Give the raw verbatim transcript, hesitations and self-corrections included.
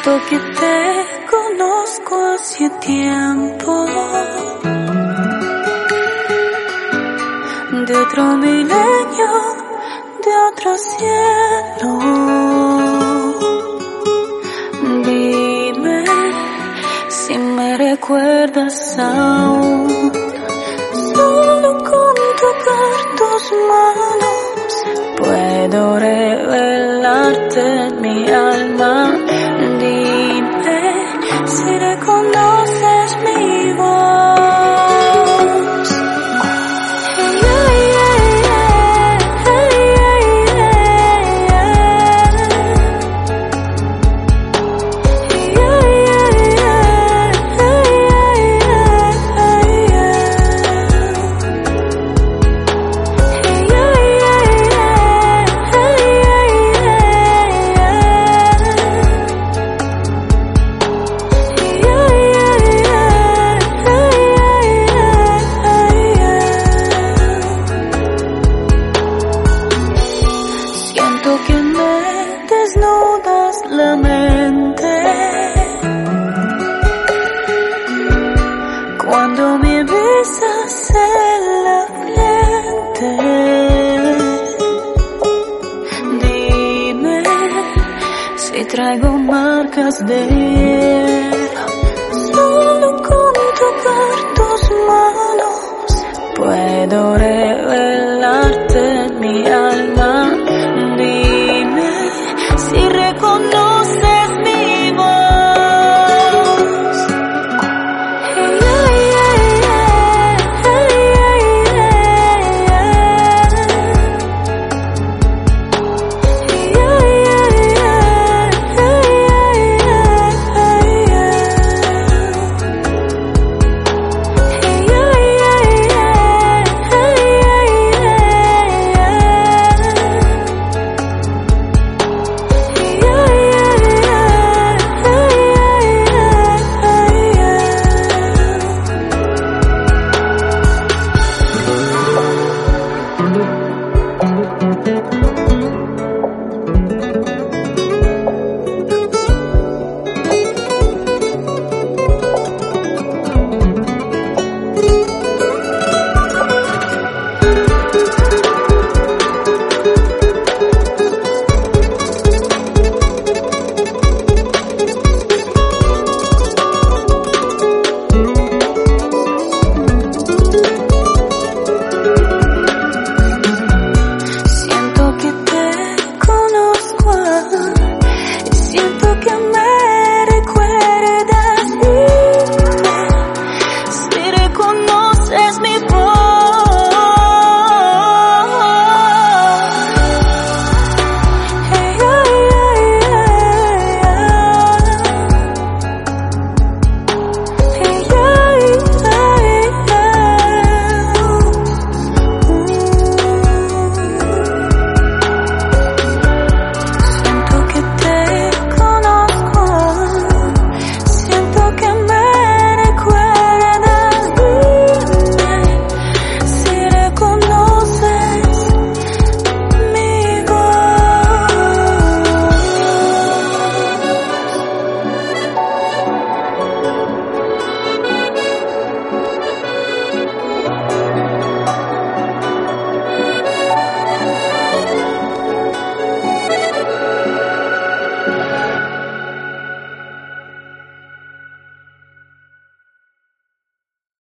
Siento que te conozco hace tiempo, de otro milenio, de otro cielo. Dime si me recuerdas aún, solo con tocar tus manos puedo revelarte mi alma. Dime si reconoces mi voz. Que me desnudas la mente cuando me besas en la frente. Dime si traigo marcas de hielo, solo con tocar tus manos puedo recordar